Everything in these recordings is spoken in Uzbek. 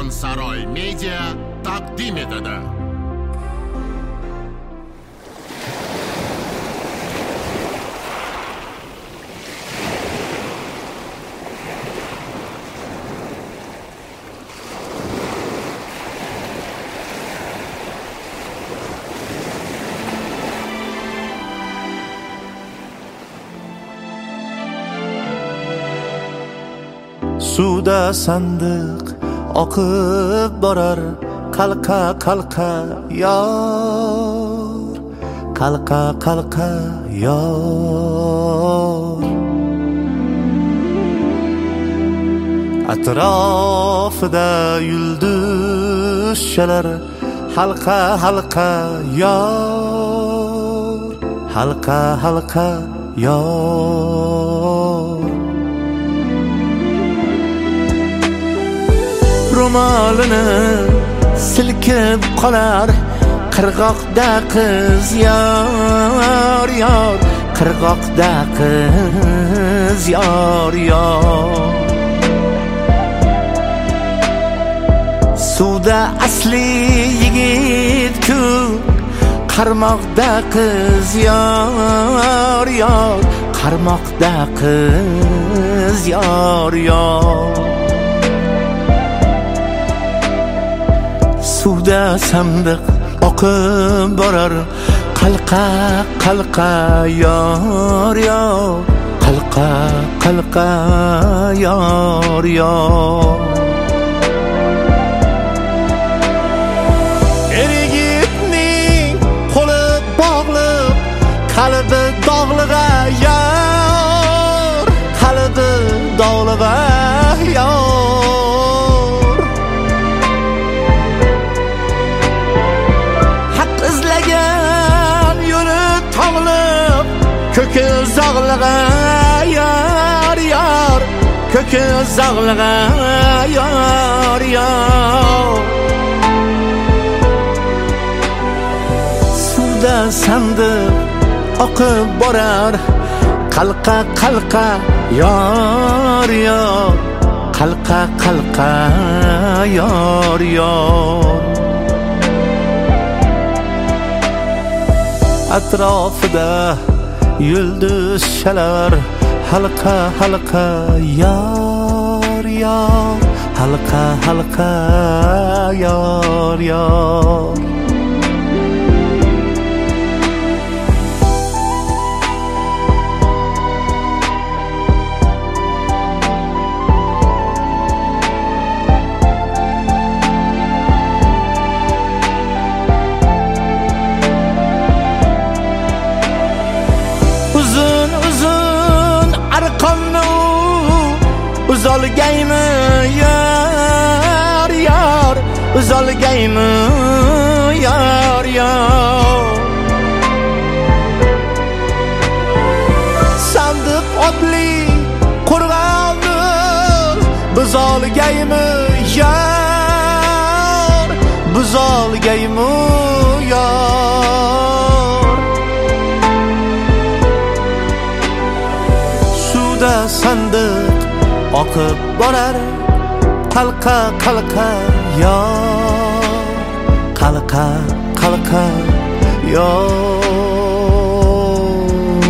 Karvonsaroy Media taqdim etadi. Suvda sandiq oqib borar, qalqa qalqa yor, qalqa qalqa yor. Atrofida yulduz chalar, halqa halqa yor, halqa halqa yor. Ro'molini silkib qolar, qirg'oqda qiz yor yor, qirg'oqda qiz yor yor. Suvda asli yigit-ku, qarmoqda qiz yor yor, qarmoqda qiz yor yor. Suvda sandiq oqib borar, qalqa qalqa yor yor, qalqa qalqa yor yor. Erigitning qo'li bog'liq, qalbi dog'lig'a yor, qalbi dog'lig'a yor. Kökü zağlığa yar yar, kökü zağlığa yar yar. Suvda sandiq oqib borar, qalqa qalqa yar yar, qalqa qalqa yar yar. Atrofida yulduz chalar, halqa halqa yor yor, halqa halqa yor yor. Uzolgaymi yar yar, uzolgaymi yar yar. Sandiq otli qo'rg'onni buzolgaymi yar, buzolgaymi yar. Suvda sandiq oqib borar, qalqa qalqa yor, qalqa qalqa yor.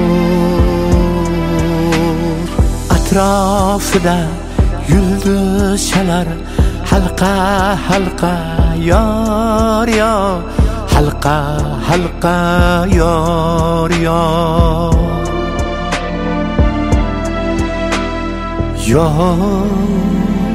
Atrofida yulduz chalar, halqa halqa yor yor, halqa halqa yor yor. Yor